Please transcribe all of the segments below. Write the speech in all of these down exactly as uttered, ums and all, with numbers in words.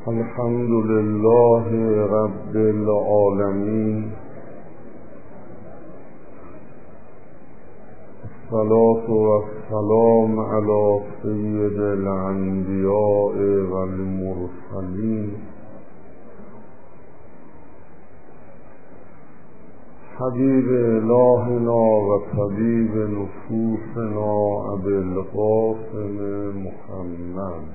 الحمد لله رب العالمين، الصلاة والسلام على سيد الأنبياء والمرسلين حبيب إلهنا وطبيب نفوسنا أبي القاسم محمد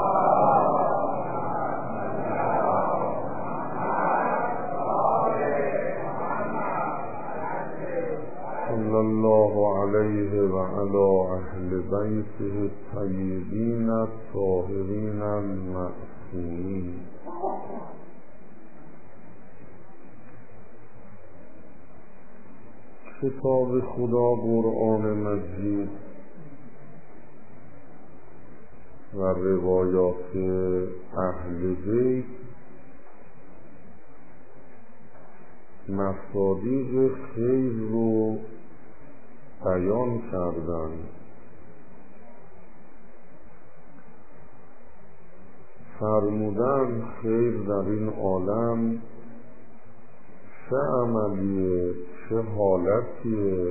صلى الله عليه وعلى أهل بيته الطيبين الطاهرين المعصومين. کتاب خدا قرآن مجید و روایات اهل بیت مصادیق خیر رو بیان کردن. فرمودن خیر در این عالم چه عملیه، چه حالتیه،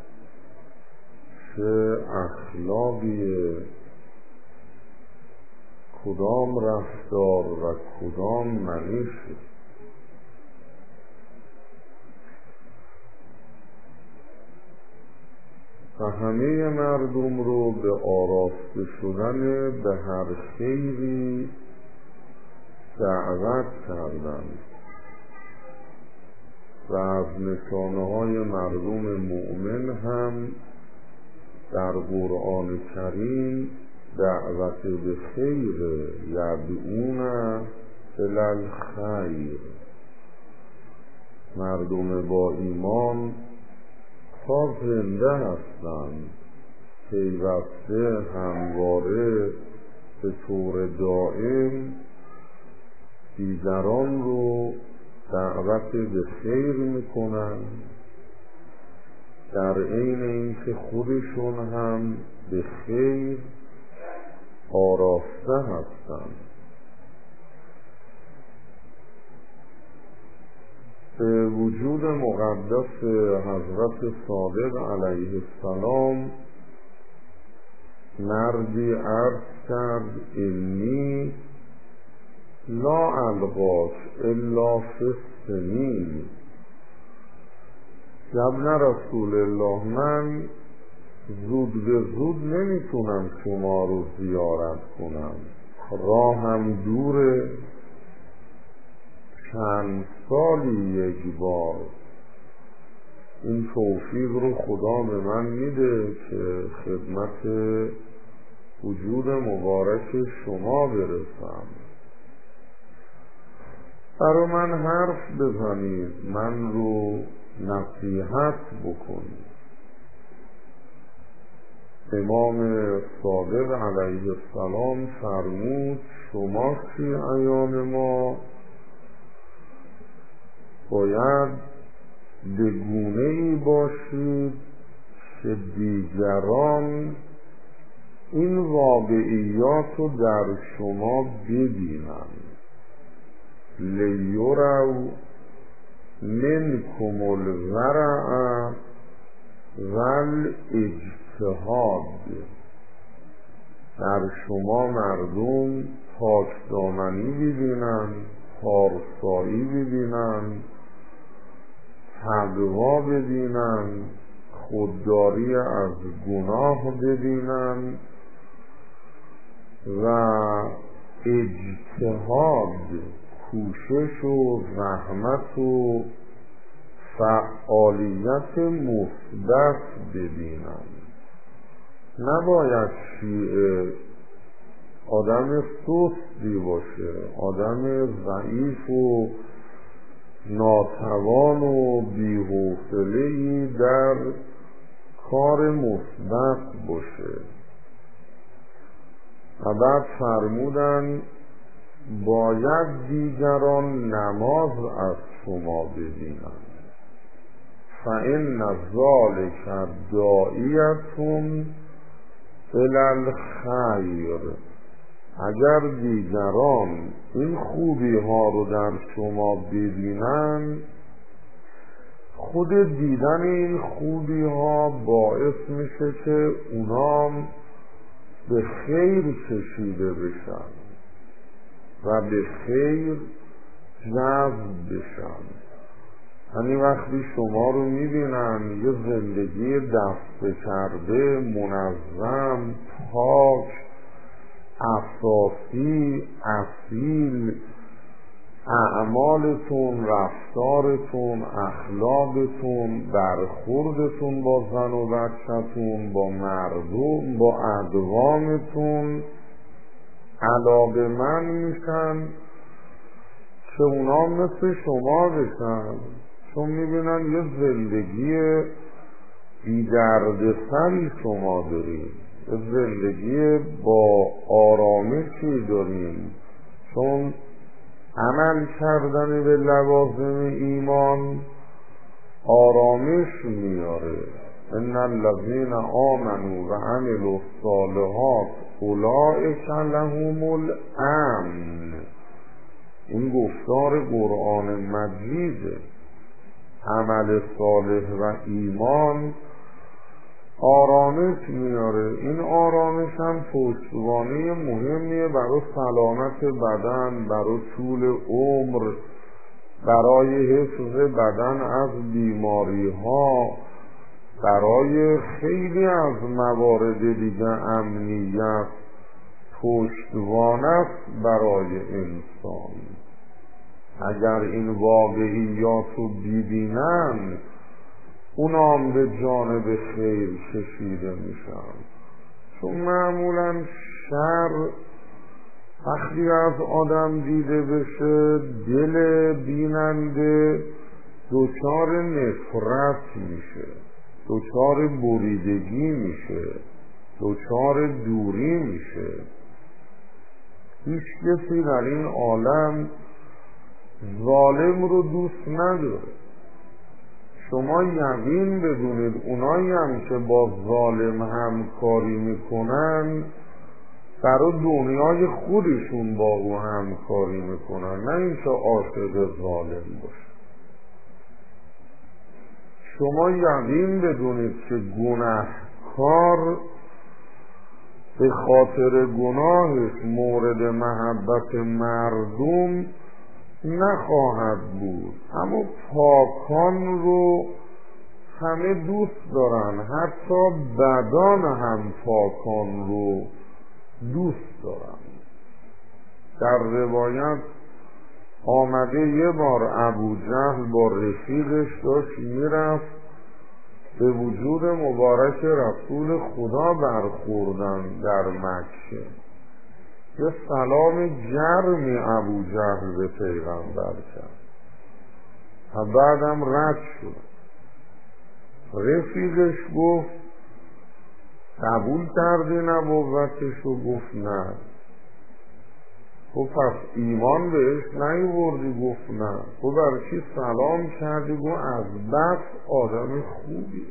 چه اخلاقیه، کدام رفتار و کدام منیشه. و همه مردم رو به آراسته شدن به هر خیری دعوت کردن و از نشانه های مردم مؤمن هم در قرآن کریم دعوت به خیر، یدعون الی الخیر. مردم با ایمان تا زنده هستند، پیوسته همواره به طور دائم دیگران رو دعوت به خیر میکنن، در عین اینکه خودشون هم به خیر آراسته هستند. به وجود مقدس حضرت صادق علیه السلام مردی عرض کرد انی لا القاک الا فی السنین. ابن رسول الله، من زود به زود نمیتونم شما رو زیارت کنم، راهم دوره، چند سالی یک بار. این توفیق رو خدا به من میده که خدمت وجود مبارک شما برسم. برای من حرف بزنید، من رو نصیحت بکنید. امام صادق علیه السلام فرمود شما شیعیان ما باید به گونه‌ای باشید که دیگران این واقعیات رو در شما ببینند. لیروا منکم الورع والاجتهاد. در شما مردم پاکدامنی ببینند، پارسایی ببینند، تقوا ببینند، خودداری از گناه ببینند و اجتهاد، کوشش و زحمت و فعالیت مثبت ببینند. نباید شیعه آدم سستی باشه، آدم ضعیف و ناتوان و بی‌حوصله‌ای در کار مثبت باشه. و بعد فرمودن باید دیگران نماز از شما ببینند. فإن ذلک داعیة الی الخیر. اگر دیگران این خوبی ها رو در شما ببینن، خود دیدن این خوبی ها باعث میشه که اونام به خیر کشیده بشن و به خیر جذب بشن. یعنی وقتی شما رو میبینن یه زندگی دست کرده، منظم، پاک، اساسی، اصیل، اعمالتون، رفتارتون، اخلاقتون، برخوردتون با زن و بچه‌تون، با مردم، با ادوانتون علاقه‌مند میشن که اونا مثل شما بشن، چون میبینن یه زندگی بی دردسری شما دارید، یه زندگی با آرامشی داریم، چون عمل کردن به لوازم ایمان آرامش میاره. ان الذین آمنوا و عملوا الصالحات اولئک لهم الامن. این گفتار قرآن مجیده. عمل صالح و ایمان آرامش میاره. این آرامش هم پشتوانه مهمیه برای سلامت بدن، برای طول عمر، برای حفظ بدن از بیماری ها، برای خیلی از موارد دیگه امنیت پشتوانه است برای انسان. اگر این واقعیات رو ببینن، اونام به جانب خیر کشیده میشن. چون معمولا شر وقتی از آدم دیده بشه، دل بیننده دچار نفرت میشه، دچار بریدگی میشه، دچار دوری میشه. هیچ کسی در این عالم ظالم رو دوست نداره. شما یقین بدونید اونایی هم که با ظالم همکاری میکنن، برای دنیای خودشون با او همکاری میکنن، نه اینکه عاشق ظالم باشه. شما یقین بدونید که گناهکار به خاطر گناهش مورد محبت مردم نخواهد بود. اما پاکان رو همه دوست دارن، حتی بدان هم پاکان رو دوست دارن. در روایت آمده یه بار ابو جهل با رفیقش داشت میرفت، به وجود مبارک رسول خدا برخوردن در مکه. یه سلام گرمی ابو جهل به پیغمبر کرد و بعدم رد شد. رفیقش گفت قبول کردی نبوتش؟ و گفت نه. گفت پس ایمان بهش نیوردی؟ گفت نه. گفت برای چی سلام کردی؟ گفت از بس آدم خوبی.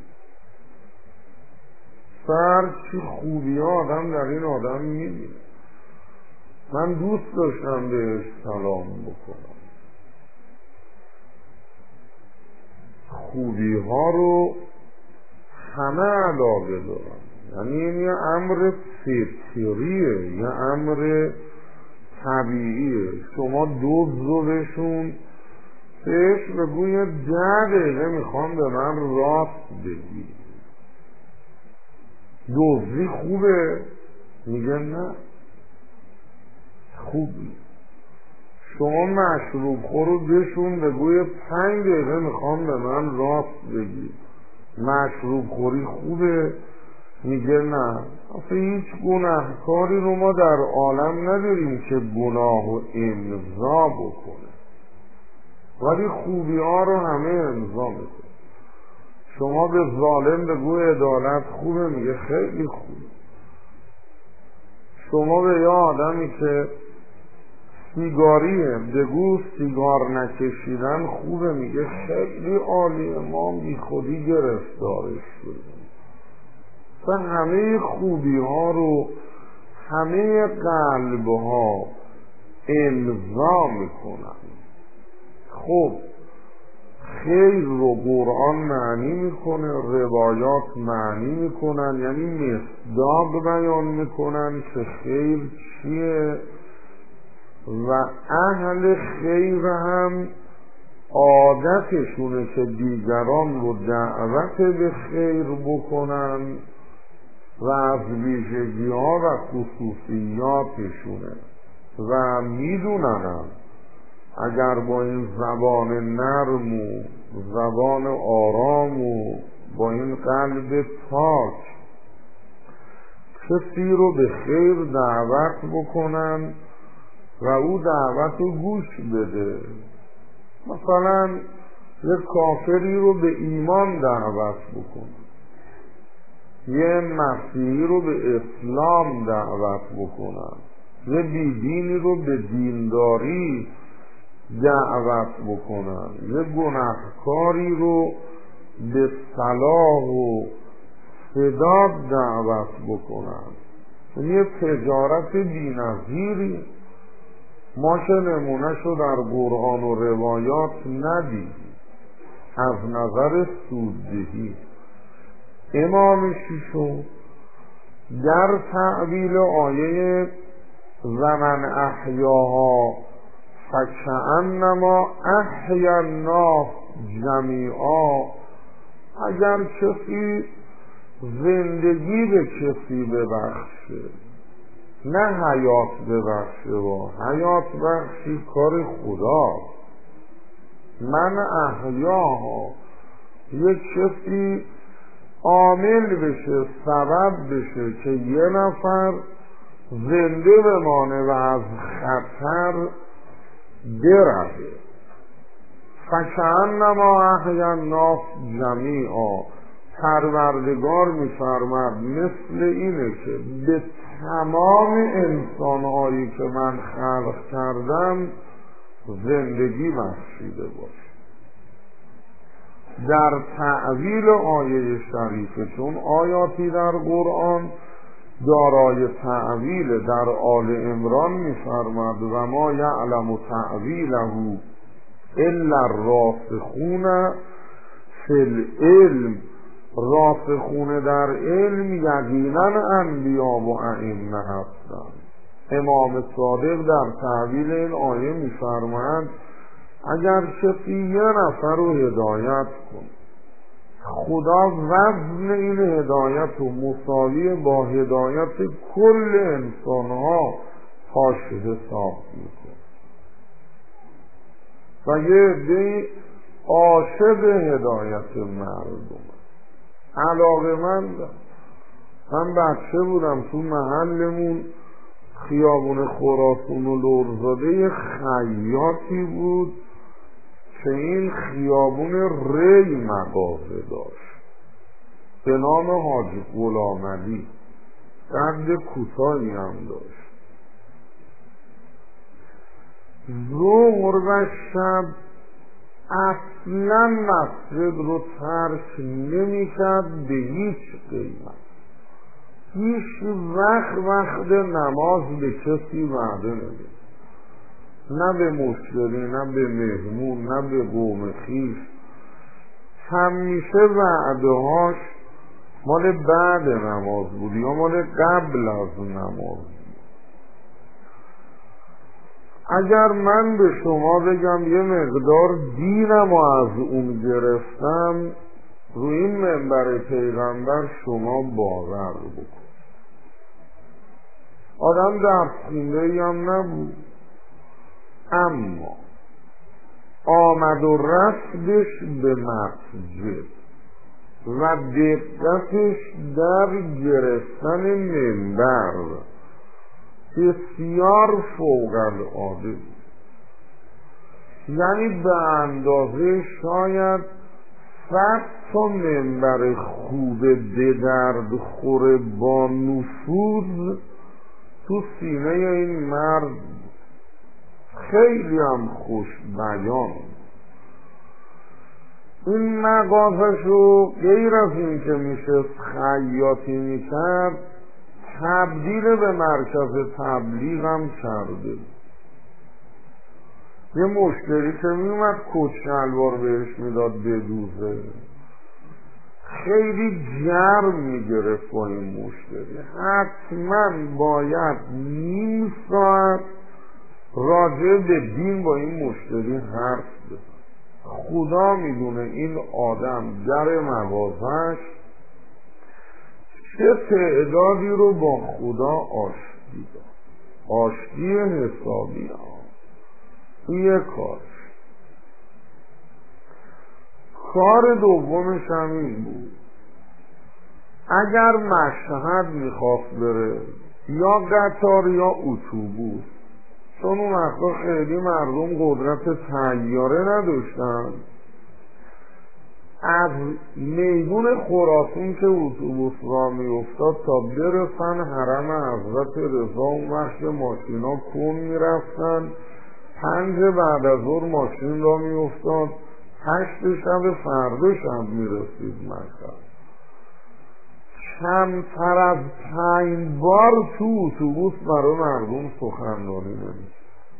سر چی خوبی ها آدم در این آدم میبینه. من دوست داشتم بهش سلام بکنم. خوبی ها رو همه علاقه دارن. یعنی این یه امر فطریه، یه امر طبیعیه. شما دوز رو بهشون بهش بگو یه ده دقیقه میخوام به من راست بگی. دوزی خوبه؟ میگه نه خوبی. شما مشروب خورو بهشون بگو پنج دقیقه میخوام به من راست بگی. مشروب خوری خوبه؟ میگه نه. اصلا هیچ گناهکاری رو ما در عالم نداریم که گناه و امضا بکنه، ولی خوبی ها رو همه امضا میکنه. شما به ظالم بگو عدالت خوبه؟ میگه خیلی خوبه. شما به یه آدمی که سیگاریه بگو سیگار نکشیدن خوبه؟ میگه خیلی عالیه، ما بی خودی گرفتارش شدیم. و همه خوبی ها رو همه قلبها امضا میکنن. خب خیر رو قرآن معنی میکنه، روایات معنی میکنن، یعنی مصداق بیان میکنن که خیر چیه و اهل خیر هم عادتشونه که دیگران رو دعوت به خیر بکنن و از ویژگی ها و خصوصیاتشونه و میدونن اگر با این زبان نرم و زبان آرام و با این قلب پاک کسی رو به خیر دعوت بکنن و او دعوت رو گوش بده، مثلا یک کافری رو به ایمان دعوت بکنن، یه مسیحی رو به اسلام دعوت بکنن، یه بیدینی رو به دینداری دعوت بکنن، یه گناهکاری رو به صلاح و سداد دعوت بکنن. یه تجارت بی‌نظیری ما که نمونه‌شو در قرآن و روایات ندیدیم از نظر سوددهی. امام ششم در تعبیل آیه زمن احیاها فکأنما احیا الناس جمیعا، اگر کسی زندگی به کسی ببخشه، نه حیات ببخشه، و حیات بخشی کار خدا، من احیاها یک کسی عامل بشه، سبب بشه که یه نفر زنده بمانه و از خطر برده. فکأنما احیا الناس جمیعا، پروردگار می‌فرماید مثل اینه که به تمام انسان‌هایی که من خلق کردم زندگی بخشیده باشه. در تعویل آیه شریفه، چون آیاتی در قرآن دارای تعویل، در آل عمران می‌فرماید و ما یعلم تعویله الا الراسخون فی العلم، راسخون در علم یقینا انبیا و ائمه هستند. امام صادق در تعویل این آیه می‌فرماید اگر کسی یه نفر رو هدایت کن، خدا وزن این هدایت رو مساوی با هدایت کل انسان‌ها پاش حساب میکنه و یه عده‌ای عاشق هدایت مردم علاقه مندم. من بچه بودم تو محلمون خیابون خراسان و لرزاده خیاطی بود که این خیابون ری مغازه داشت به نام حاج غلام علی، قد کوتاهی هم داشت. ظهر و شب اصلا مسجد رو ترک نمی کرد به هیچ قیمت. هیچ وقت وقت نماز به کسی وعده نمی، نه به مشتری، نه به مهمون، نه به قوم خویش. همیشه وعده هاش مال بعد نماز بود یا مال قبل از نماز بود. اگر من به شما بگم یه مقدار دینم و از اون گرفتم، روی این منبر پیغمبر شما باور بکن. آدم در خونه‌ای هم نبود، اما آمد و رفتش به مسجد و دقتش در گرفتن منبر بسیار فوق العاده، یعنی به اندازه شاید صد تا منبر خوب به درد خوره با نفوذ تو سینه این مرد. خیلی هم خوش بیان. این مغازشو غیر از این که میشه خیاطی میکرد، تبدیل به مرکز تبلیغ هم کرده. یه مشتری که میومد کت شلوار بهش میداد بدوزه، خیلی گرم میگرفت با این مشتری، حتما باید نیم ساعت راجع به دین با این مشتری حرف بزن. خدا میدونه این آدم در مغازش چه تعدادی رو با خدا آشتی داد، آشتی حسابی ها. یه کار کار دومش هم این بود، اگر مشهد میخواست بره یا قطار یا اتوبوس، چون اون وقتا خیلی مردم قدرت طیاره نداشتن، از میدون خراسان که اتوبوس را میافتاد تا برسن حرم حضرت رضا، اون وقت ماشینا کن میرفتن، پنج بعد از ظهر ماشین را میافتاد، هشت شب فردا شب میرسید مشهد. کمتر از پنج بار تو اتوبوس برای مردم سخنرانی نمی‌کرد.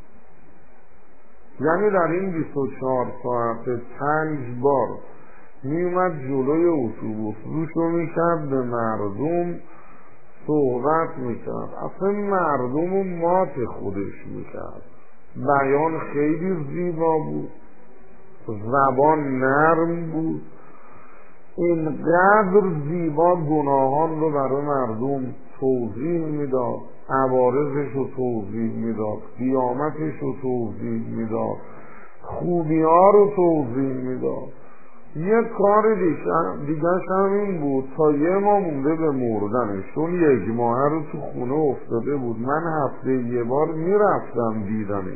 یعنی در این بیست و چهار ساعت پنج بار میومد جلوی اتوبوس روشو میکرد، به مردم صحبت میکرد، اصلا مردم رو مات خودش میکرد. بیان خیلی زیبا بود، زبان نرم بود، اینقدر زیبا گناهان رو برای مردم توضیح میداد، عوارضش رو توضیح میداد، قیامتش رو توضیح میداد، خوبی ها رو توضیح میداد. یک کار دیگه هم این بود، تا یه ماه مونده به مردنش، چون یک ماه رو تو خونه افتاده بود، من هفته یه بار میرفتم دیدنش،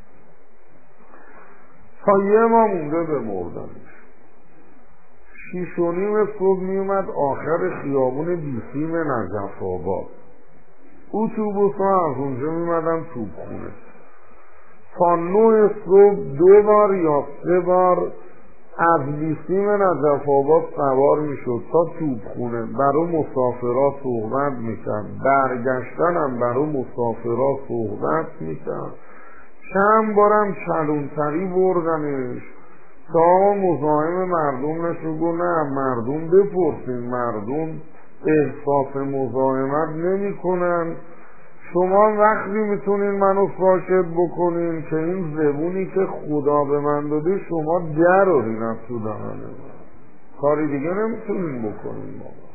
تا یه ماه مونده به مردنش. شیش و نیم صبح میومد آخر خیابون بیسیم نجف آباد، اتوبوس ها از اونجا میمدن توپخونه، تا نه صبح دو بار یا سه بار از بیسیم نجف آباد سوار میشد تا توپخونه، برای مسافرها صحبت میکرد، برگشتن هم برای مسافرها صحبت میکرد. چند بارم کلونتری بردنش تا مزاحم مردم نشد. گفت نه، مردم بپرسین، مردم احساس مزاحمت نمی کنن، شما وقتی میتونین منو ساکت بکنین که این زبونی که خدا به من داده شما درارین از تو دهن من، کاری دیگه نمیتونین بکنین. بابا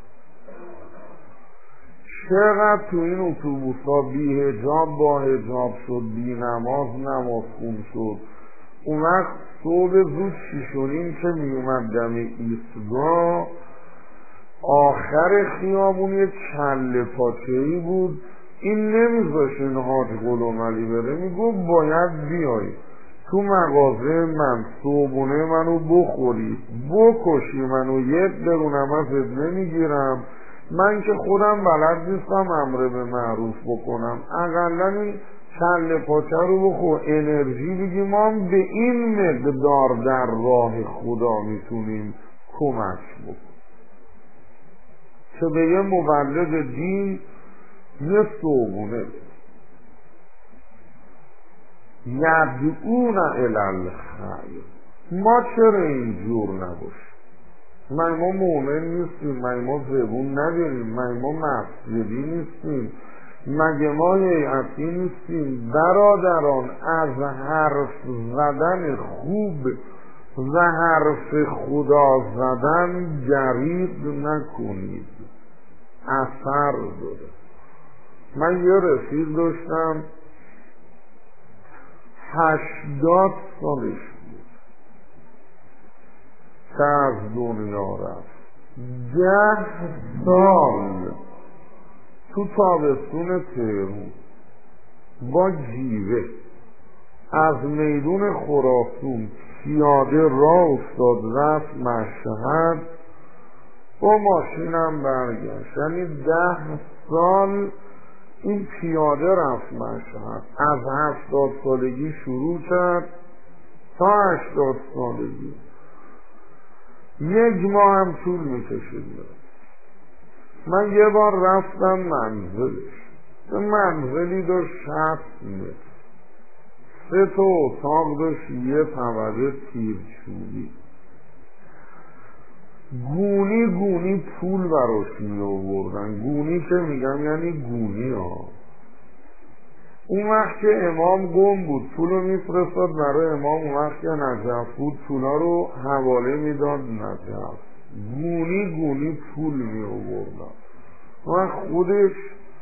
چقدر تو این اتوبوس ها بی حجاب با حجاب شد، بی نماز نماز خون شد. اون وقت صبح زود شیش و نیم که میومد دم ایستگاه، آخر خیابون یک کله پاچه‌ای بود، این نمیذاش این حاج غلام علی بره، میگو باید بیایی تو مغازه من صبحونه منو بخوری بکشی منو، یک درونم ازت نمیگیرم، من که خودم بلد نیستم امر به معروف بکنم، اقلا این کله پاچه رو بخور، انرژی بگی ما هم به این مقدار در راه خدا میتونیم کمک بکنیم، که به یه مبلغ دین یه صبحونه یدعون الی الخیر. ما چرا اینجور نباشیم؟ ما ما مؤمن نیستیم، ما ما زبون نداریم، ما ما مسجدی نیستیم، مگه ما هیئتی نیستیم؟ برادران، از حرف زدن خوب و حرف خدا زدن جریب نکنید، اثر داره. من یه رفیق داشتم هشتاد سالش بود که از دنیا رفت، ده سال تو تابستون تهران با جیوه از میدون خراسان پیاده راه افتاد رفت مشهد، با ماشینم برگشت. یعنی ده سال این پیاده رفت مشهد، از هفتاد سالگی شروع کرد تا هشتاد سالگی، یک ماه هم طول میکشید. من یه بار رفتم منزلش، به منزلی داشت شصت متر، سه تا اتاق داشت، یه طبقه تیرچوبی، گونی گونی پول براش می آوردن. گونی که میگم یعنی گونی ها. اون وقت که امام گم بود پول رو میفرستاد برای امام، اون وقت که نجف بود پولا رو حواله میداد نجف. گونی گونی پول می آوردن و خودش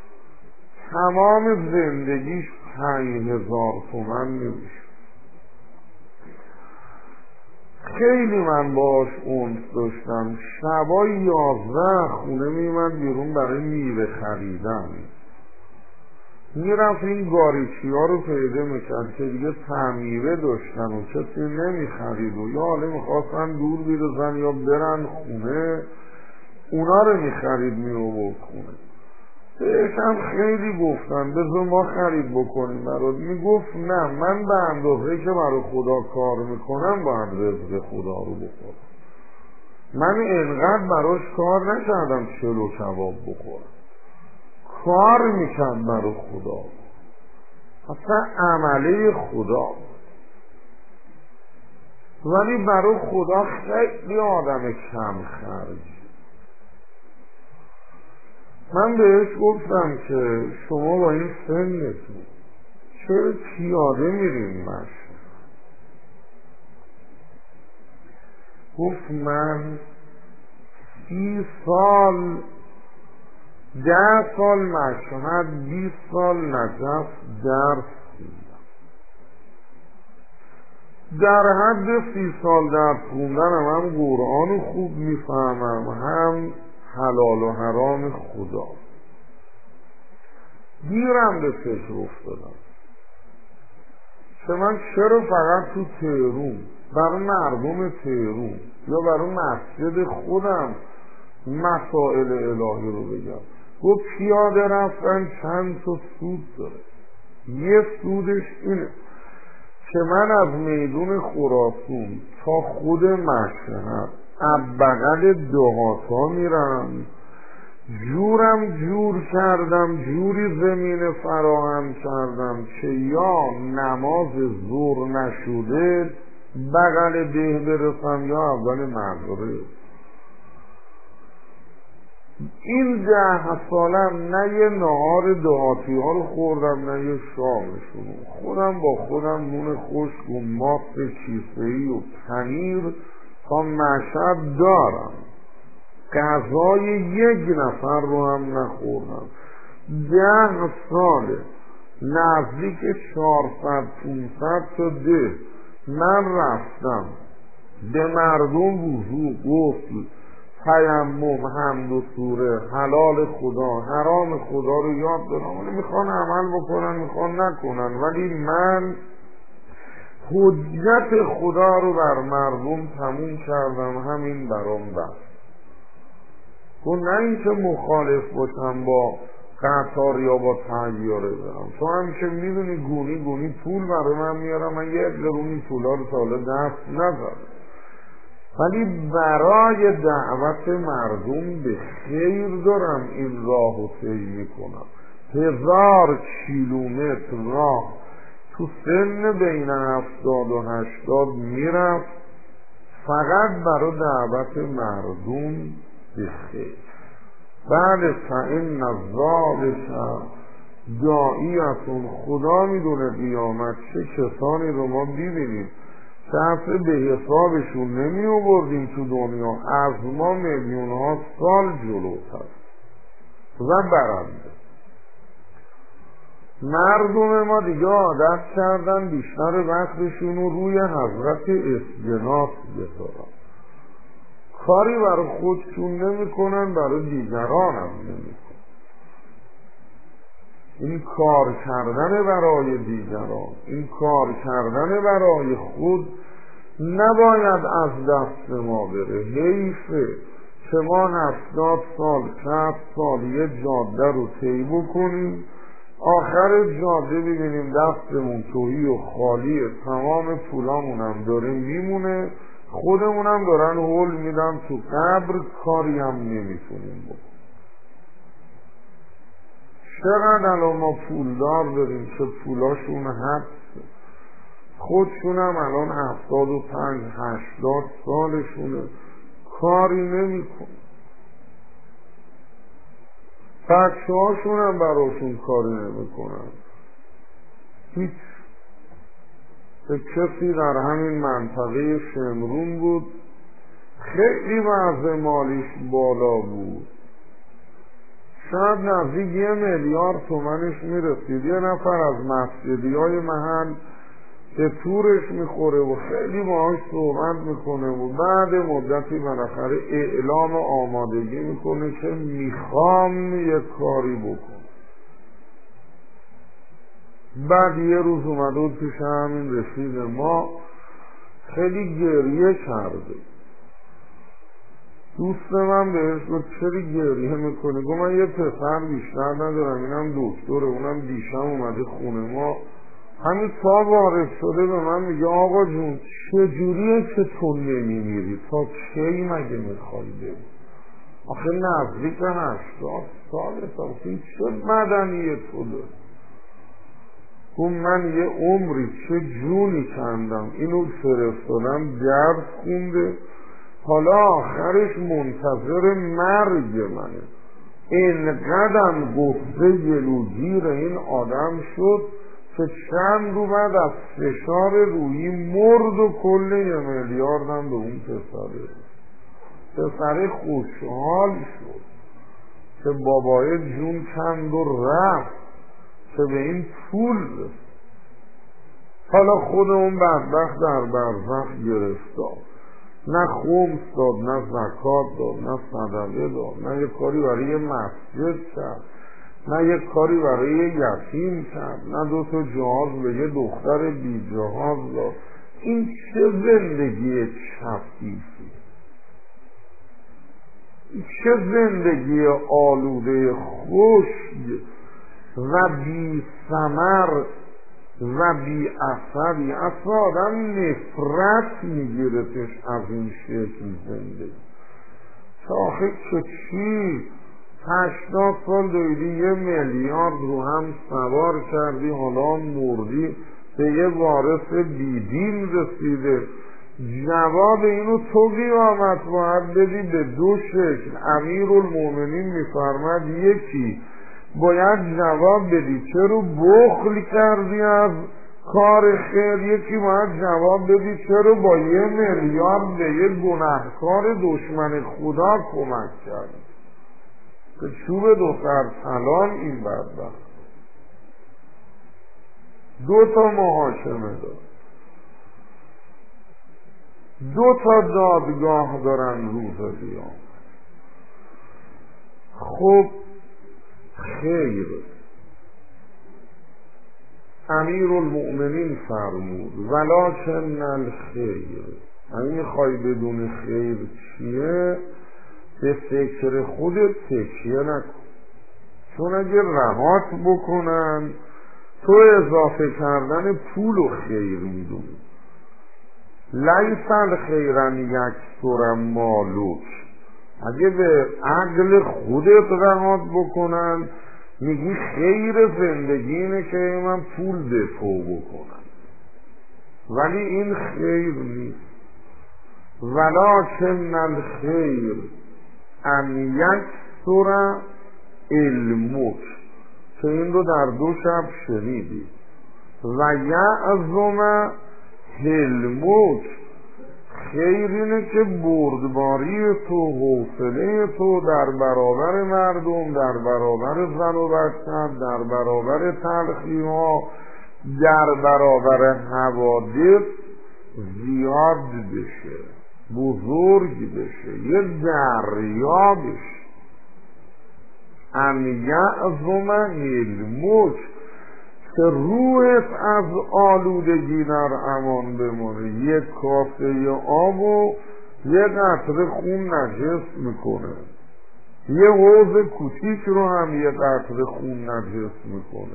تمام زندگیش پنج هزار تومن نمیشه. خیلی من باش اونس داشتم. شبا یازده خونه میمد بیرون برای میوه خریدن، میرفت این گاریچی ها رو پیدا میکرد که دیگه تعمیره داشتن و کسی نمیخرید و یا حالا میخواستن دور بیرزن یا برن خونه، اونا رو میخرید میوورد خونه. بهش هم خیلی گفتن بذار ما خرید بکنیم برات، میگفت نه، من به اندازه که برای خدا کار میکنم باید رزق خدا رو بخورم. من اینقدر براش کار نکردم چلو کباب بخورم، کار میکرد برای خدا، اصلا عمله خدا، ولی برای خدا خیلی آدم کم خرجی. من بهش گفتم که شما با این سنتون چرا پیاده میرین مشهد؟ گفت من سی سال ده سال مشهد، بیست سال نجف درس خوندم. در حد سی سال درس خوندنم هم قرآن خوب میفهمم، هم حلال و حرام خدا. دیرم به فکر افتادم که من چرا فقط تو تهرون برای مردم تهرون یا برای مسجد خودم مسائل الهی رو بگم. گفت پیاده رفتن چند تا سود داره. یه سودش اینه که من از میدون خراسان تا خود مشهد از بغل دهاتا میرم، جورم جور کردم، جوری زمین فراهم کردم که یا نماز ظهر نشده بغل ده برسم یا اول مغرب. این ده سالم نه یه نهار دهاتی ها رو خوردم نه یه شامشون، خودم با خودم نون خشک و ماست کیسه‌ای و پنیر تا مشهد دارم، غذای یک نفر رو هم نخوردم. ده ساله نزدیک چهارصد پونصد تا ده من رفتم به مردم وضو، غسل، تیمم، حمد و سوره، حلال خدا حرام خدا رو یاد دادم. میخوان عمل بکنن میخوان نکنن، ولی من حجت خدا رو بر مردم تموم کردم، همین برام بست. تو نه اینکه مخالف باشم با قطار یا با طیاره برم، تو هم که میدونی گونی گونی پول برای من میارم، من یه قرونی پولا رو تا حالا دست نزدم، ولی برای دعوت مردم به خیر دارم این راه رو طی میکنم. هزار کیلومتر راه تو سن بین هفتاد و هشتاد میرفت فقط برای دعوت مردم به خیر. بله فإن الذالک داعیتون، خدا میدونه قیامت چه کسانی رو ما ببینیم دفعه به حسابشون نمی آوردیم تو دنیا، از ما میلیون ها سال جلوتر و برنده. مردم ما دیگه عادت کردن بیشتر وقتشون رو روی حضرت اسکناس بذارن، کاری برای خودشون نمی کنن، برای دیگران هم نمی کنن. این کار کردن برای دیگران، این کار کردن برای خود نباید از دست ما بره. حیفه که ما هفتاد سال شصت سال یه جاده رو طی بکنیم، آخر جاده ببینیم دستمون توهی و خالیه، تمام پولامونم داره میمونه، خودمونم دارن هول میدن تو قبر، کاری هم نمیتونیم بکنیم. چقدر الان ما پولدار داریم که پولاشون حبسه، خودشون هم الان هفتاد و پنج هشتاد سالشونه، کاری نمی کن، بچه هاشون هم براشون کاری نمی کنن. هیچ. کسی در همین منطقه شمرون بود، خیلی وضع مالیش بالا بود، شاید نزدیک یه میلیارد تومنش میرسید. یه نفر از مسجدی های محل به تورش میخوره و خیلی باهاش صحبت میکنه و بعد مدتی بالاخره اعلام آمادگی میکنه که میخوام یه کاری بکن. بعد یه روز اومده بود پیش همین رفیق ما، خیلی گریه کرده. دوست من بهش گفت چرا گریه میکنه؟ گفت من یه پسر بیشتر ندارم، اینم دکتره، اونم دیشب اومده خونه ما، همین تا وارد شده به من میگه آقا جون چجوریه که تو نمیمیری؟ تا کی مگه میخوای بری؟ آخه نزدیک هشتاد ساله، تا این چه مدنیه تو داری؟ گفت من یه عمری چه جونی کندم، اینو فرستادم درس خونده، حالا آخرش منتظر مرگ منه. اینقدرم گفته گلوگیر این آدم شد که چند رو بعد از فشار روحی مرد و کل یه میلیاردم به اون پسره. پسره خوشحال شد که بابای جون کند و رفت که به این پول رسید. حالا خود اون بدبخت در برزخ گرفتار، نه خمس داد، نه زکات داد، نه صدقه داد، نه یه کاری برای یه مسجد کرد، نه یه کاری برای یه یتیم کرد، نه دو تا جهاز به یه دختر بی جهاز داد. این چه زندگی چپیسی، چه زندگی آلوده خشک و بی ثمر و بی اثری. اصلا آدم نفرت میگیرتش از این شکل زندگی. که آخه که چی؟ هشتاد سال دویدی، یه میلیارد رو هم سوار کردی، حالا مردی، به یه وارث بیدین رسیده. جواب اینو تو قیامت باید بدی به دو شکل. امیرالمومنین میفرماد یکی باید جواب بدی چرا بخل کردی از کار خیر، یکی باید جواب بدی چرا با یه میلیارد به یه گناهکار دشمن خدا کمک کردی. که چوب دختر سلام این بدبخت. دو تا محاکمه دار، دو تا دادگاه دارن روز قیامت. خب خیر، امیرالمؤمنین فرمود ولکن الخیر، اگه میخوای بدون خیر چیه به فکر خودت تکیه نکن، چون اگه رهات بکنن تو اضافه کردن پول و خیر میدونی. لیس الخیرن یکثر مالک، اگه به عقل خودت رهات بکنن میگی خیر زندگی اینه که من پول دفع بکنم، ولی این خیر نیست. ولکن الخیر ان یکثر علمک، که این رو در دو شب شنیدی. و یعظم حلمک، خیر اینه که بردباری تو، حوصله تو در برابر مردم، در برابر زن و بچه، در برابر تلخی ها، در برابر حوادث زیاد بشه، بزرگ بشه، یه دریا بشه. ان یعظم حلمک، که روحت از آلودگی در امان بمونه. یک کاسه آب و یه قطره خون نجس میکنه، یه حوض کوچیک رو هم یه قطره خون نجس میکنه،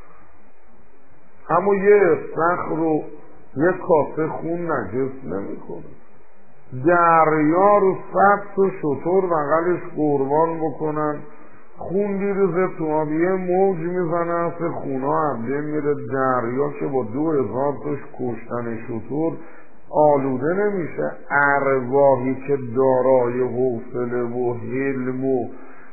اما یه استخر رو یه کاسه خون نجس نمیکنه. دریا رو صد تا شتر بغلش قربان بکنن خون دیروزه تو آبیه موج میزنه اصل خونا عبده میره دریا که با دو هزار توش کشتن شطور آلوده نمیشه. ارواحی که دارای حوصله و حلم و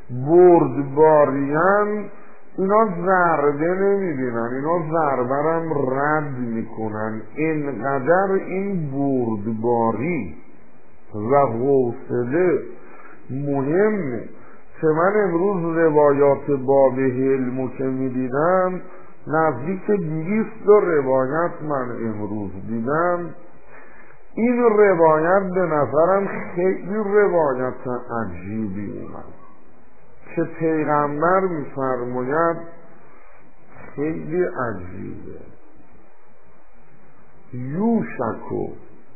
بردبارین اینا ضربه نمیبینن، اینا ضربرم رد میکنن. اینقدر این بردباری و حوصله مهمه که من امروز روایات باب حلمو که میدیدم نزدیک دویست روایت من امروز دیدم. این روایت به نظرم خیلی روایت عجیبی اومد که پیغمبر میفرماید خیلی عجیبه. یوشکو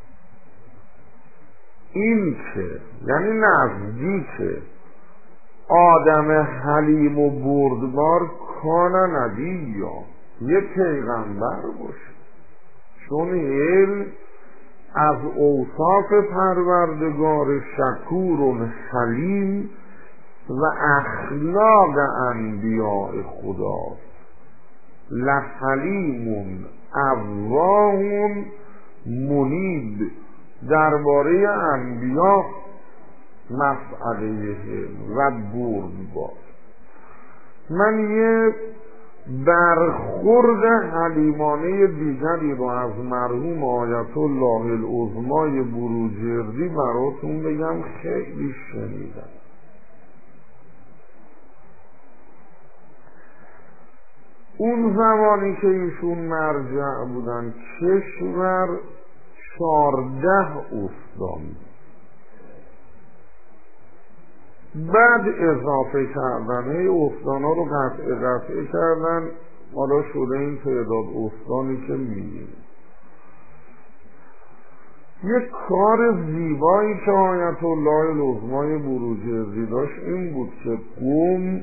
این که یعنی نزدیکه آدم حلیم و بردبار کان نبی یا یه پیغمبر باشه، چون علم از اوصاف پروردگار شکور و حلیم و اخلاق انبیاء خدا. لحلیم اواه منیب درباره انبیاء مسئله و بردبار. من یه برخورد حلیمانه دیگری رو از مرحوم آیت الله العظمای بروجردی براتون بگم، خیلی شنیدم. اون زمانی که ایشون مرجع بودن کشور چارده استان، بعد اضافه کردن هی استانا رو قطعه قطعه کردن، حالا شده این تعداد استانی که میگیم. یک کار زیبایی که آیت الله العظمای بروجردی داشت این بود که قوم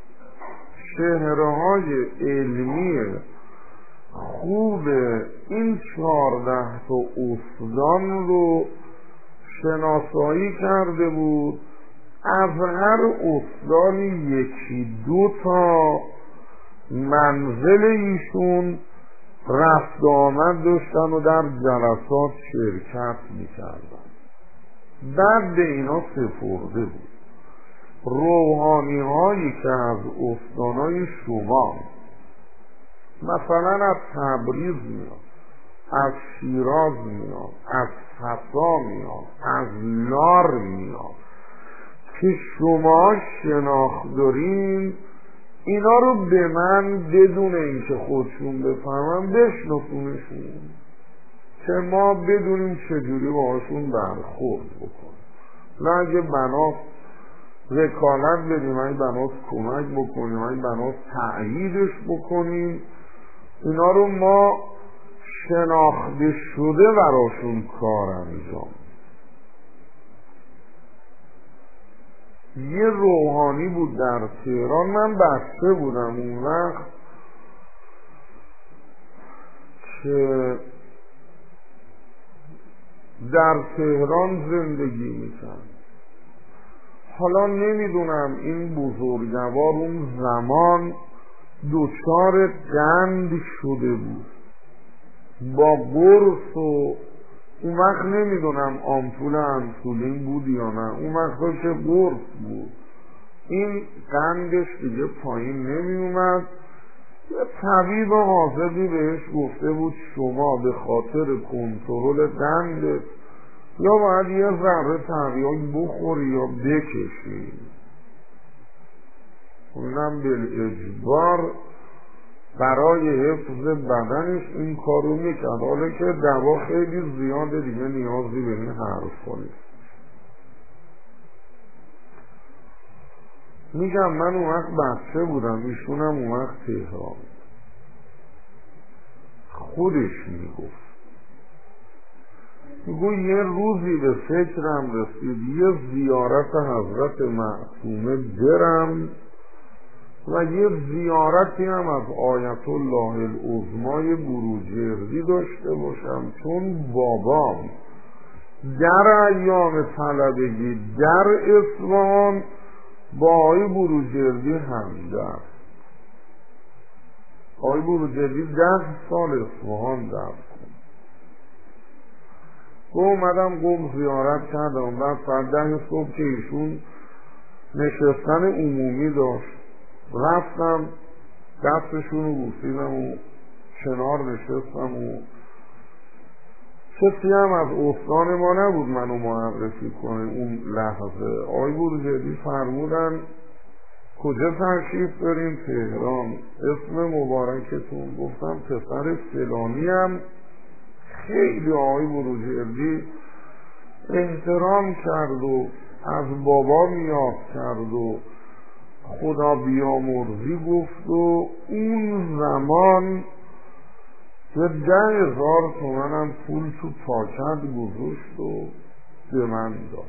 چهره‌های علمی خوب این چهارده تا استان رو شناسایی کرده بود. از هر استانی یکی دو تا منزل ایشون رفت آمد داشتن و در جلسات شرکت میکردن. بعد به اینا سپرده بود روحانی هایی که از استانای شما مثلا از تبریز میاد، از شیراز میاد، از حسا میاد، از لار میاد که شما شناخت دارین، اینا رو به من بدون اینکه خودشون بفهمن بشناسونشون که ما بدونیم چجوری باهاشون برخورد بکنیم. نه اگه بناس وکالت بدیم، اگه بناس کمک بکنیم، اگه بناس تأییدش بکنیم، اینا رو ما شناخته شده براشون کار انجام. یه روحانی بود در تهران، من بسته بودم اون وقت که در تهران زندگی میکرد. حالا نمیدونم این بزرگوار اون زمان دچار قند شده بود با قرص و اون وقت نمیدونم آمپول انسولین بود یا نه، اون وقتا که قرص بود این قندش دیگه پایین نمی اومد. یه طبیب حاضری بهش گفته بود شما به خاطر کنترل قندت یا باید یه ذره تریاک بخوری یا بکشی. اونم بالاجبار برای حفظ بدنش این کارو میکرد، حالا که دوا خیلی زیاده دیگه نیازی به این حرفا نیست. میگم من اون وقت بچه بودم، ایشونم اون وقت تهران. خودش میگفت میگو یه روزی به فکرم رسید یه زیارت حضرت معصومه برم و یه زیارتی هم از آیت الله العظمای بروجردی داشته باشم، چون بابام در ایام طلبگی در اصفهان با آقای بروجردی همدرس. آقای بروجردی ده سال اصفهان درس کن. و اومدم قم زیارت کردم. بعد ساعت ده صبح که ایشون نشستن عمومی داشت، رفتم دستشون رو بوسیدم و کنار نشستم و کسی هم از استان ما نبود منو معرفی کنه. اون لحظه آقای بروجردی فرمودن کجا تشریف داریم؟ تهران. اسم مبارکتون؟ گفتم پسر فلانی. هم خیلی آقای بروجردی احترام کرد و از بابا میاد کرد و خدا بیامرزی گفت و اون زمان یه ده هزار تومنم پول تو پاکت گذاشت و به من داد.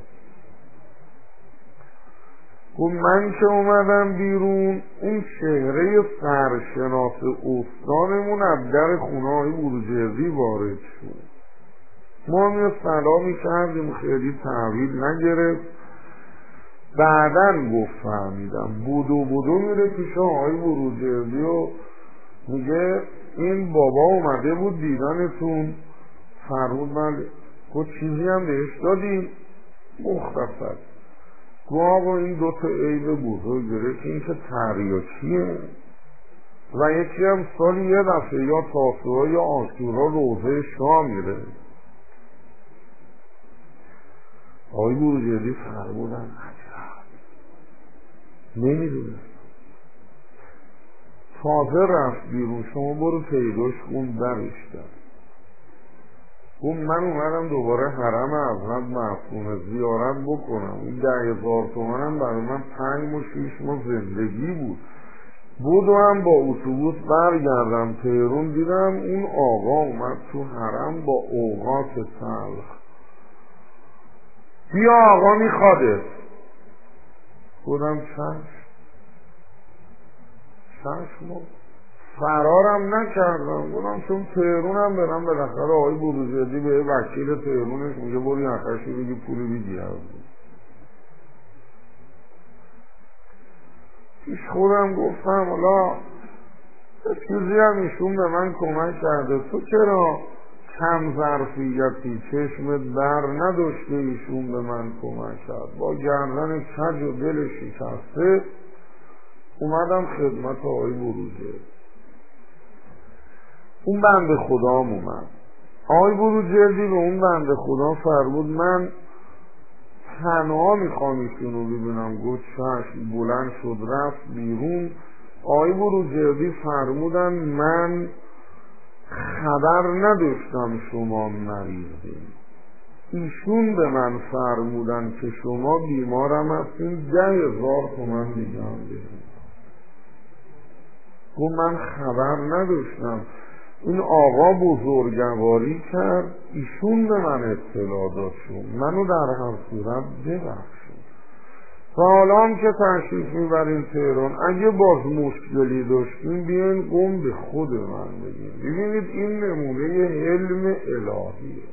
و من که اومدم بیرون، اون چهره سرشناس استانمون از در خونه های بروجردی وارد شد. ما هم یه سلامی کردیم، خیلی تحویل نگرفت. بعدن گفت فهمیدم بودو بودو میره پیش آقای بروجردی و میگه این بابا اومده بود دیدنتون. فرمود من گفت چیزی هم بهش دادیم؟ مختصر گفت آقا این دوتا عیب بزرگ داره که این که تریاکیه و یکی هم سالی یه دفعه یا تاسوها یا آشورا روزه شاه میره. آقای بروجردی فرمودن عجب، نمیدونه تازه رفت بیرون، شما برو پیداش کن درش کرد. گفت من اومدم دوباره حرم حضرت معصومه زیارت بکنم. این ده هزار تومنم برای من پنج و شیش ماه زندگی بود. بودو هم با اتوبوس برگردم تهران، دیدم اون آقا اومد تو حرم با اوقات تلخ. بیا آقا میخواده. بودم چشم چشم فرارم نکردم. بودم چون تهرونم برم بالاخره آقای بروجردی به وکیل تهرونش میگه برو یخشی بگی پولی بیدی از پیش خودم گفتم حالا چیزی هم ایشون به من کمک کرده، تو چرا کم ظرفیتی چشمت بر نداشته ایشون به من کمک کرد؟ با گردن کج و دل شکسته اومدم خدمت آقای بروجردی. اون بنده خدام اومد. آقای بروجردی به اون بنده خدا فرمود من تنها میخوام ایشونو ببینم. گفت چشم. بلند شد رفت بیرون. آقای بروجردی فرمودن من خبر نداشتم شما مریضین. ایشون به من فرمودن که شما بیمارم هستین، ده هزار تومن دیگه هم بدید. گفت من خبر نداشتم. این آقا بزرگواری کرد، ایشون به من اطلاع داد شد، منو در هر صورت ببخشید. و حالا هم که تشریف میبرین تهران، اگه باز مشکلی داشتین بیاین قم به خود من بگین. ببینید این نمونه حلم الهیه.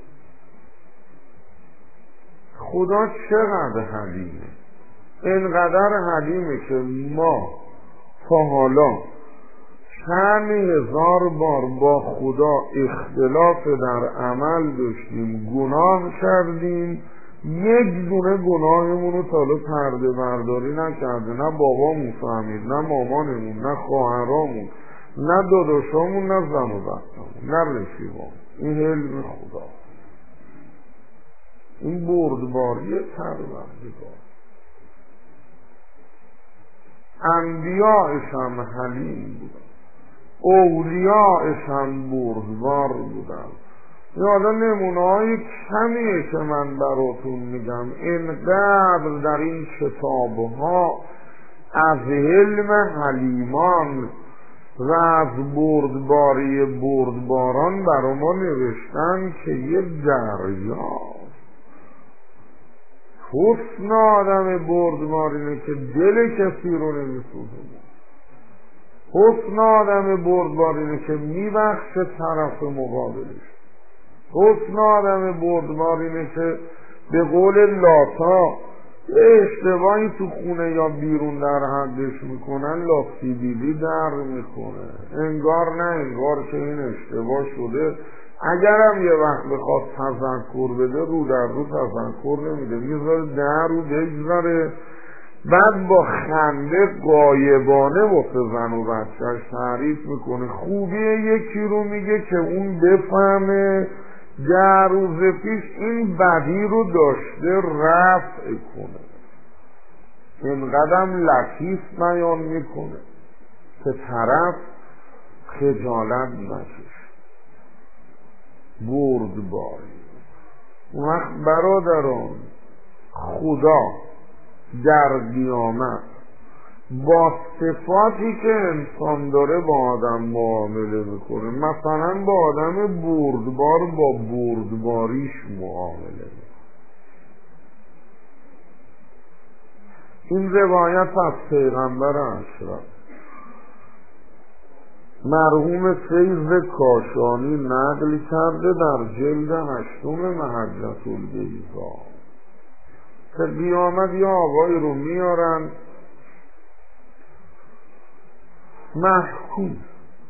خدا چقدر حلیمه، اینقدر حلیمه که ما تا حالا چند هزار بار با خدا اختلاف در عمل داشتیم، گناه کردیم، یک دونه گناهمون رو تا حالا پرده برداری نکرده. نه بابامون فهمید، نه مامانمون، نه خواهرامون، نه داداشامون، نه زن و بچه‌مون، نه رفیقامون. این حلم خدا، این بردباری پروردگار. انبیاءش هم حلیم بودن، اولیاءش هم بردبار بودن. یادا نمونه های کمیه که من براتون میگم. اینقدر در این کتاب ها از حلم حلیمان و از بردباری بردباران برا ما نوشتن که یه دریا. حسن آدم بردبار اینه که دل کسی رو نمیسوزه. حسن آدم بردبار اینه که میبخشه طرف مقابلش. حسن آدم بردبار اینه که به قول لاتا یه اشتباهی تو خونه یا بیرون در حدش میکنن، لافتی دیدی در میکنه، انگار نه انگار که این اشتباه شده. اگرم یه وقت بخواد تذکر بده، رو در رو تذکر نمیده، میذاره در رو بگذاره، بعد با خنده غایبانه واسه زن و بچهش تعریف میکنه. خوبی یکی رو میگه که اون بفهمه ده روز پیش این بدی رو داشته رفع کنه. اینقدرم لطیف بیان میکنه که طرف خجالت نکشه. بردباری. اون وقت برادران، خدا در قیامت با صفاتی که انسان داره با آدم معامله میکنه. مثلا با آدم بردبار با بردباریش معامله میکنه. این روایت از پیغمبر اشرف مرحوم فیض کاشانی نقل کرده در جلد هشتم محجة البیضاء که قیامت یا آقای رو میارن محکوم،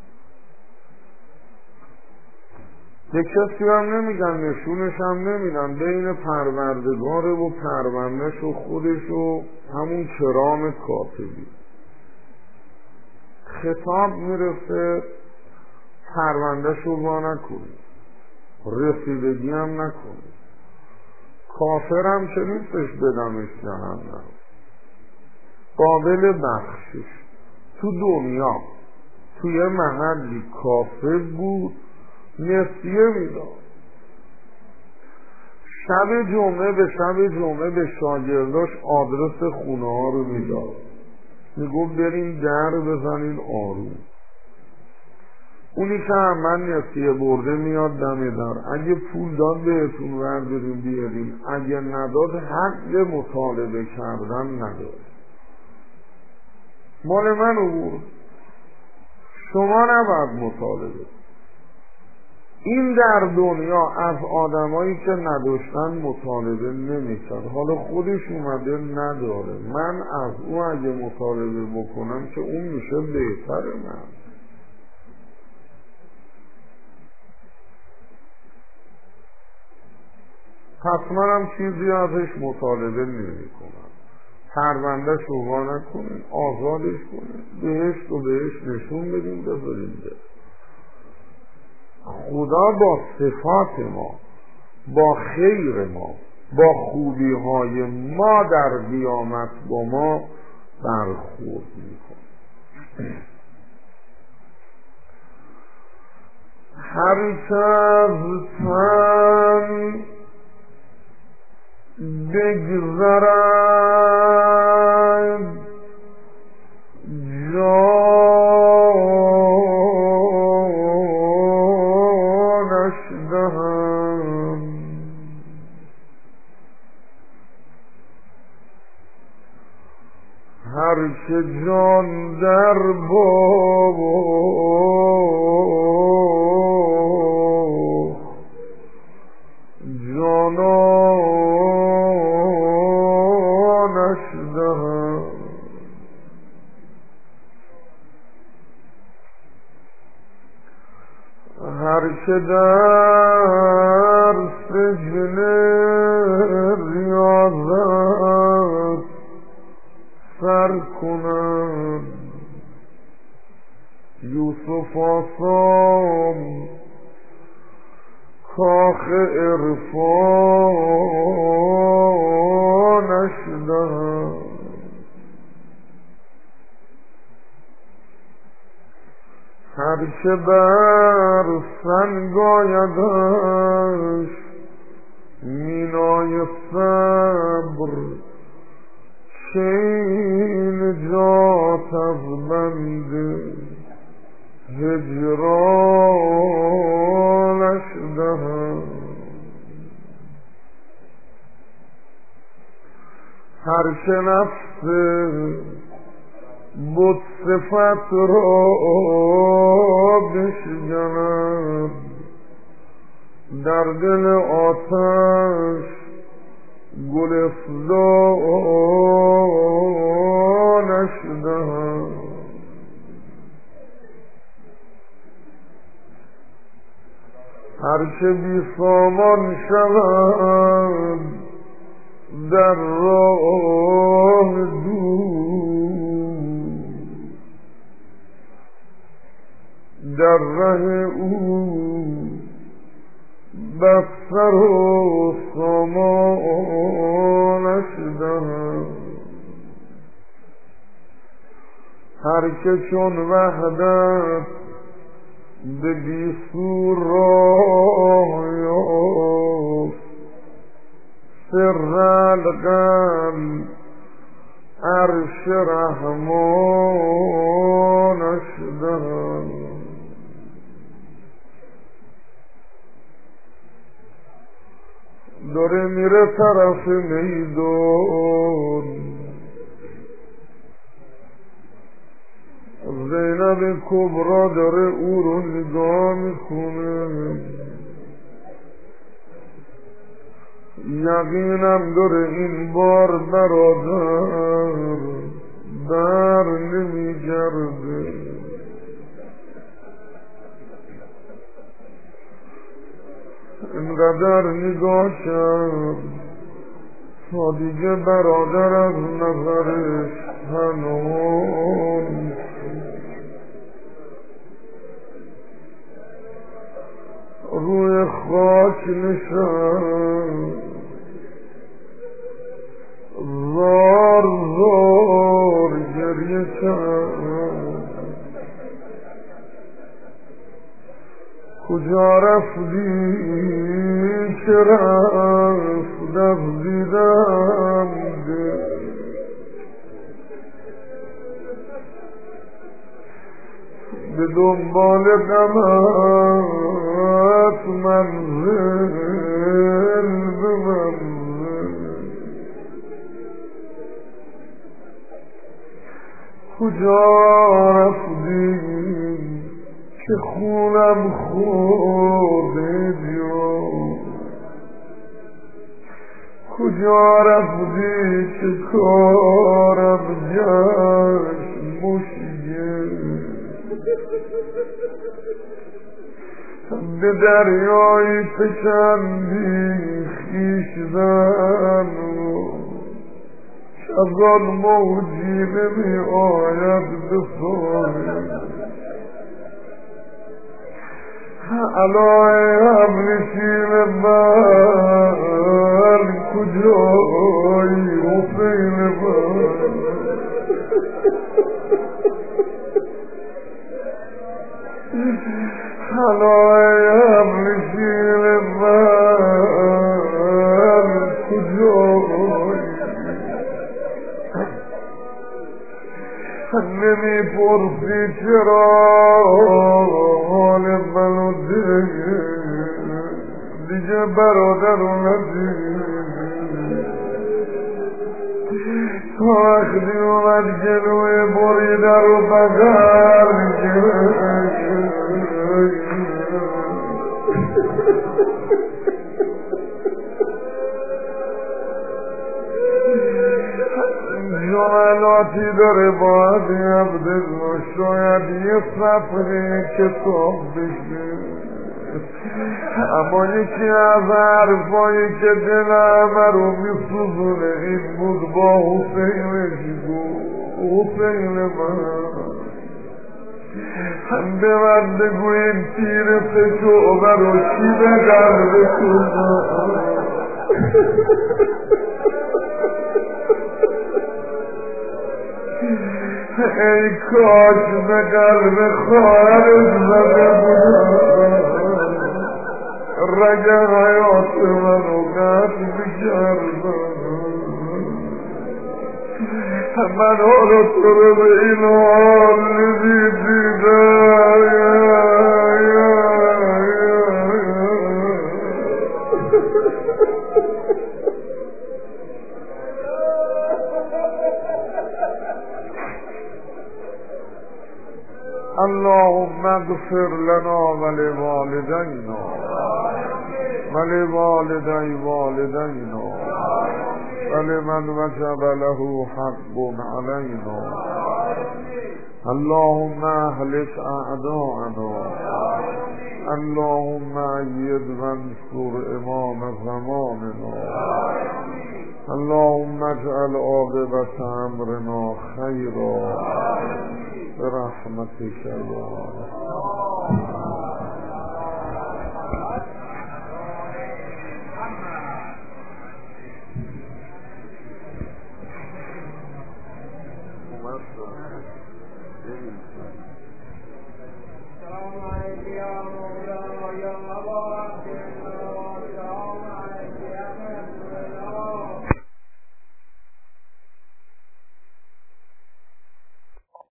به کسی هم نمیگن، نشونش هم نمیدن، بین پروردگار و پروندهش و خودش و همون کرام کاتبی خطاب میرسه پروندهش رو با نکنید، رسیدگی هم نکنید. کافر هم که نیستش بدمش جهنم، قابل بخشش. تو دنیا توی محلی کافر بود، نسیه میداد. شب جمعه به شب جمعه به شاگرداش آدرس خونه ها رو میداد، میگفت بریم در بزنین آروم. اونی که هم من نسیه برده میاد دم در، اگه پول داد بهتون برداریم بیاریم، اگه نداد حق مطالبه کردن نداره. مال من رو بود، شما نباید مطالبه. این در دنیا از آدمایی که نداشتن مطالبه نمیکرد، حالا خودش اومده نداره، من از او اگه مطالبه بکنم که اون میشه بهتر من. پس منم چیزی ازش مطالبه نمی کنم. پرونده شما نکنیم، آزادش کنیم، بهشت و بهشت نشون بدیم، بذاریم ده. خدا با صفات ما، با خیر ما، با خوبی های ما در قیامت با ما برخورد میکنه. هر کس تن بگذرد جانش دهم، هر که جان در بابا جانانش دهم. هر که در سجن ریاضت سر کند، یوسف آسام کاخ عرفانش دهم. هر که بر سنگ آیدش مینای صبر، چه این نجات از بند هجرانش دهم. هر که نفس بت صفت را بشکند، در دل آتش گلستانش دهم. هر که بی سامان شود در راه دور، در ره او بستر و سامانش دهم. هر که چون وحدت به بی سور راه یافت، سر القلب عرش رحمانش دهم. داره میره طرف میدان، زینب کبرا داره او رو نگاه میکنه. یقینم داره این بار برادر بر نمیگرده. اینقدر نگاه کرد تا دیگه برادر از نظرش پنهان. روی خاک نشست، زار زار گریه کرد. کجا رفتی که رفت از دیدم ده، به دنبال غمت منزل به منزل. کجا رفتی که خونم خورده جان، کجا رفتی که کارم گشت مشکل. به دریایی فکندی خویشتن رو، که از آن موجی نمی آید به ساحل. علای همنشین من کجایی حسین من، علای همنشین من کجایی. نمی پرسی چرا حال منو دیگه دیگه برادر رو ندیگه. تا وقتی اومد جلوی بریده رو بغل گرفت، جملاتی داره باید عبد شاید یه صفحه کتاب بشه، اما یکی از حرفایی که دل همه رو میسوزونه این بود با حسینش گفت حسین من به من بگو این تیر سشعبه رو چی به قلب تو ای کاش به قلب خواهرت زده بودم، رگ حیات منو قطع بکردم. من حالا تو رو به این حال اللهم اغفر لنا ولوالدينا ولوالدي والدينا ولمن وجب له حق علينا اللهم اهلك اعداءنا اللهم ايد وانصر امام زماننا اللهم اجعل عاقبة امرنا خيرا برحمتك يا رب.